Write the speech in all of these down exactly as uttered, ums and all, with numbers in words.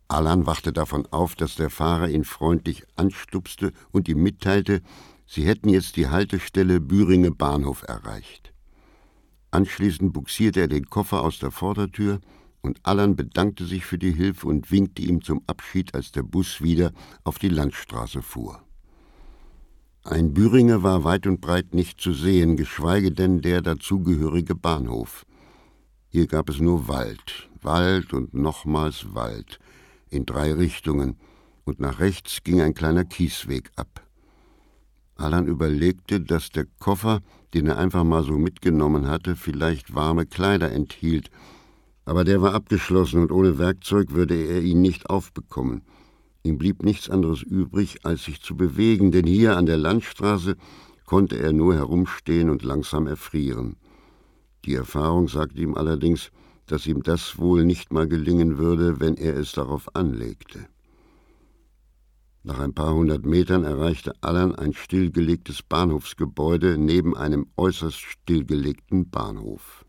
Allan wachte davon auf, dass der Fahrer ihn freundlich anstupste und ihm mitteilte, sie hätten jetzt die Haltestelle Büringer Bahnhof erreicht. Anschließend bugsierte er den Koffer aus der Vordertür und Allan bedankte sich für die Hilfe und winkte ihm zum Abschied, als der Bus wieder auf die Landstraße fuhr. Ein Büringer war weit und breit nicht zu sehen, geschweige denn der dazugehörige Bahnhof. Hier gab es nur Wald, Wald und nochmals Wald, in drei Richtungen, und nach rechts ging ein kleiner Kiesweg ab. Allan überlegte, dass der Koffer, den er einfach mal so mitgenommen hatte, vielleicht warme Kleider enthielt, aber der war abgeschlossen und ohne Werkzeug würde er ihn nicht aufbekommen. Ihm blieb nichts anderes übrig, als sich zu bewegen, denn hier an der Landstraße konnte er nur herumstehen und langsam erfrieren. Die Erfahrung sagte ihm allerdings, dass ihm das wohl nicht mal gelingen würde, wenn er es darauf anlegte. Nach ein paar hundert Metern erreichte Allan ein stillgelegtes Bahnhofsgebäude neben einem äußerst stillgelegten Bahnhof.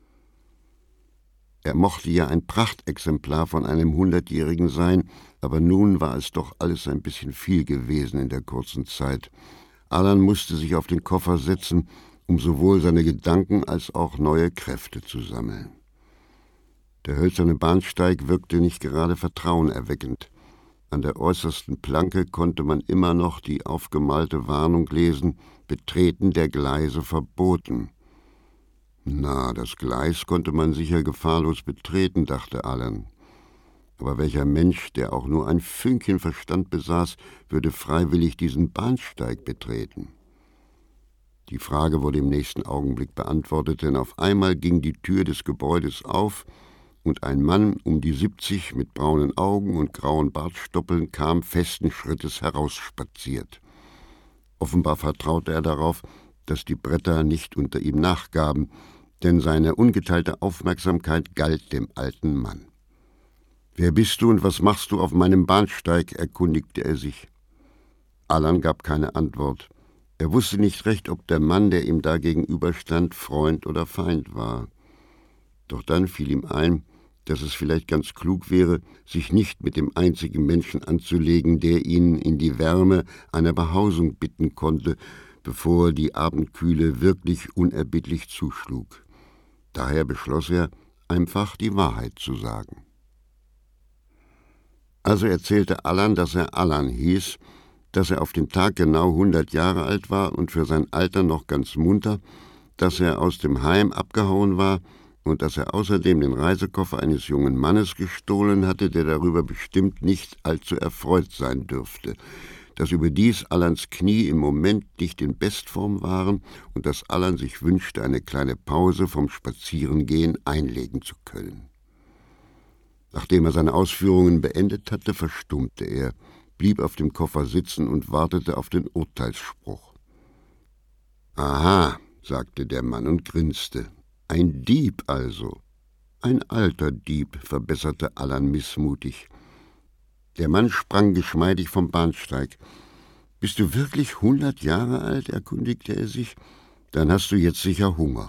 Er mochte ja ein Prachtexemplar von einem Hundertjährigen sein, aber nun war es doch alles ein bisschen viel gewesen in der kurzen Zeit. Allan musste sich auf den Koffer setzen, um sowohl seine Gedanken als auch neue Kräfte zu sammeln. Der hölzerne Bahnsteig wirkte nicht gerade vertrauenerweckend. An der äußersten Planke konnte man immer noch die aufgemalte Warnung lesen: Betreten der Gleise verboten. Na, das Gleis konnte man sicher gefahrlos betreten, dachte Allan. Aber welcher Mensch, der auch nur ein Fünkchen Verstand besaß, würde freiwillig diesen Bahnsteig betreten? Die Frage wurde im nächsten Augenblick beantwortet, denn auf einmal ging die Tür des Gebäudes auf und ein Mann um die siebzig mit braunen Augen und grauen Bartstoppeln kam festen Schrittes herausspaziert. Offenbar vertraute er darauf, dass die Bretter nicht unter ihm nachgaben, denn seine ungeteilte Aufmerksamkeit galt dem alten Mann. »Wer bist du und was machst du auf meinem Bahnsteig?« erkundigte er sich. Allan gab keine Antwort. Er wusste nicht recht, ob der Mann, der ihm da gegenüberstand, Freund oder Feind war. Doch dann fiel ihm ein, dass es vielleicht ganz klug wäre, sich nicht mit dem einzigen Menschen anzulegen, der ihn in die Wärme einer Behausung bitten konnte, bevor die Abendkühle wirklich unerbittlich zuschlug. Daher beschloss er, einfach die Wahrheit zu sagen. Also erzählte Allan, dass er Allan hieß, dass er auf den Tag genau hundert Jahre alt war und für sein Alter noch ganz munter, dass er aus dem Heim abgehauen war und dass er außerdem den Reisekoffer eines jungen Mannes gestohlen hatte, der darüber bestimmt nicht allzu erfreut sein dürfte, dass überdies Allans Knie im Moment nicht in Bestform waren und dass Allan sich wünschte, eine kleine Pause vom Spazierengehen einlegen zu können. Nachdem er seine Ausführungen beendet hatte, verstummte er, blieb auf dem Koffer sitzen und wartete auf den Urteilsspruch. »Aha«, sagte der Mann und grinste. »Ein Dieb also.« »Ein alter Dieb«, verbesserte Allan missmutig. Der Mann sprang geschmeidig vom Bahnsteig. »Bist du wirklich hundert Jahre alt?« erkundigte er sich. »Dann hast du jetzt sicher Hunger.«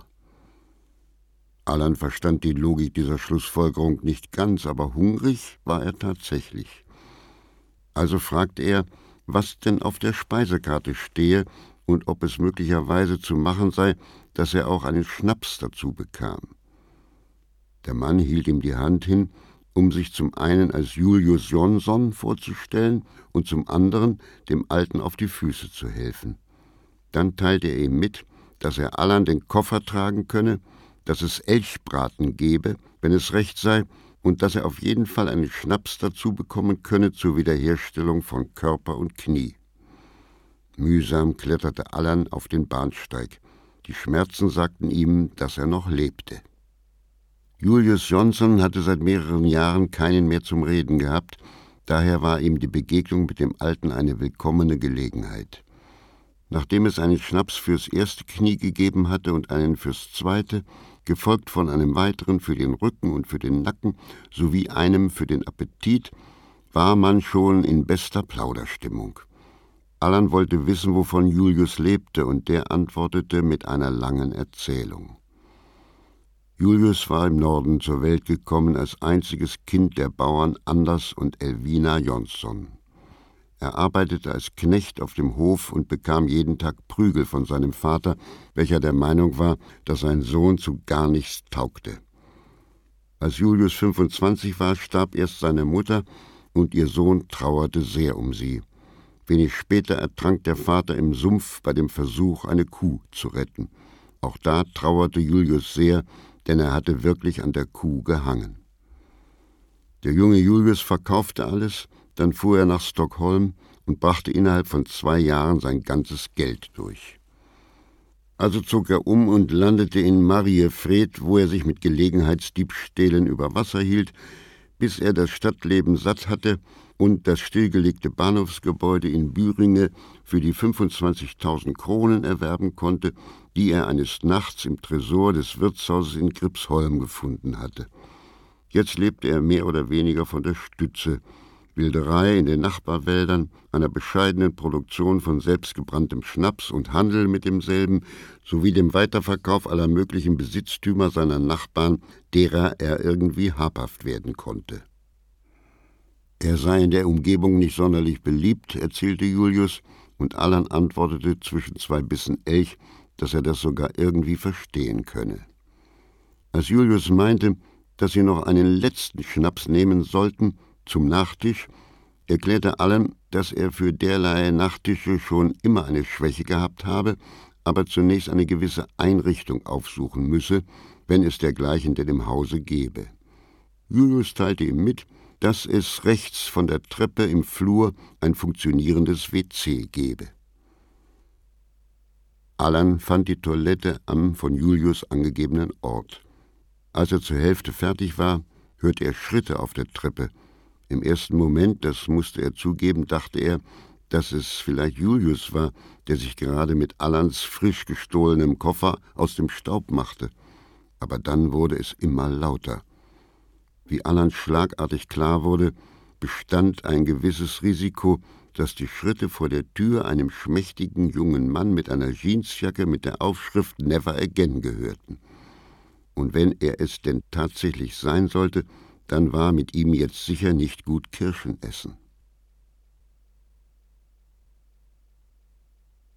Allan verstand die Logik dieser Schlussfolgerung nicht ganz, aber hungrig war er tatsächlich. Also fragte er, was denn auf der Speisekarte stehe und ob es möglicherweise zu machen sei, dass er auch einen Schnaps dazu bekam. Der Mann hielt ihm die Hand hin, um sich zum einen als Julius Jonsson vorzustellen und zum anderen dem Alten auf die Füße zu helfen. Dann teilte er ihm mit, dass er Allan den Koffer tragen könne, dass es Elchbraten gebe, wenn es recht sei, und dass er auf jeden Fall einen Schnaps dazu bekommen könne zur Wiederherstellung von Körper und Knie. Mühsam kletterte Allan auf den Bahnsteig. Die Schmerzen sagten ihm, dass er noch lebte. Julius Jonsson hatte seit mehreren Jahren keinen mehr zum Reden gehabt, daher war ihm die Begegnung mit dem Alten eine willkommene Gelegenheit. Nachdem es einen Schnaps fürs erste Knie gegeben hatte und einen fürs zweite, gefolgt von einem weiteren für den Rücken und für den Nacken sowie einem für den Appetit, war man schon in bester Plauderstimmung. Allan wollte wissen, wovon Julius lebte, und der antwortete mit einer langen Erzählung. Julius war im Norden zur Welt gekommen als einziges Kind der Bauern Anders und Elvina Jonsson. Er arbeitete als Knecht auf dem Hof und bekam jeden Tag Prügel von seinem Vater, welcher der Meinung war, dass sein Sohn zu gar nichts taugte. Als Julius fünfundzwanzig war, starb erst seine Mutter und ihr Sohn trauerte sehr um sie. Wenig später ertrank der Vater im Sumpf bei dem Versuch, eine Kuh zu retten. Auch da trauerte Julius sehr, denn er hatte wirklich an der Kuh gehangen. Der junge Julius verkaufte alles, dann fuhr er nach Stockholm und brachte innerhalb von zwei Jahren sein ganzes Geld durch. Also zog er um und landete in Mariefred, wo er sich mit Gelegenheitsdiebstählen über Wasser hielt, bis er das Stadtleben satt hatte und das stillgelegte Bahnhofsgebäude in Büringe für die fünfundzwanzigtausend Kronen erwerben konnte, die er eines Nachts im Tresor des Wirtshauses in Gripsholm gefunden hatte. Jetzt lebte er mehr oder weniger von der Stütze, Wilderei in den Nachbarwäldern, einer bescheidenen Produktion von selbstgebranntem Schnaps und Handel mit demselben, sowie dem Weiterverkauf aller möglichen Besitztümer seiner Nachbarn, derer er irgendwie habhaft werden konnte. Er sei in der Umgebung nicht sonderlich beliebt, erzählte Julius, und Allan antwortete zwischen zwei Bissen Elch, dass er das sogar irgendwie verstehen könne. Als Julius meinte, dass sie noch einen letzten Schnaps nehmen sollten, zum Nachtisch, erklärte Allan, dass er für derlei Nachtische schon immer eine Schwäche gehabt habe, aber zunächst eine gewisse Einrichtung aufsuchen müsse, wenn es dergleichen denn im Hause gebe. Julius teilte ihm mit, dass es rechts von der Treppe im Flur ein funktionierendes W C gebe. Allan fand die Toilette am von Julius angegebenen Ort. Als er zur Hälfte fertig war, hörte er Schritte auf der Treppe. Im ersten Moment, das musste er zugeben, dachte er, dass es vielleicht Julius war, der sich gerade mit Allans frisch gestohlenem Koffer aus dem Staub machte. Aber dann wurde es immer lauter. Wie Allan schlagartig klar wurde, bestand ein gewisses Risiko, dass die Schritte vor der Tür einem schmächtigen jungen Mann mit einer Jeansjacke mit der Aufschrift Never Again gehörten. Und wenn er es denn tatsächlich sein sollte, dann war mit ihm jetzt sicher nicht gut Kirschen essen.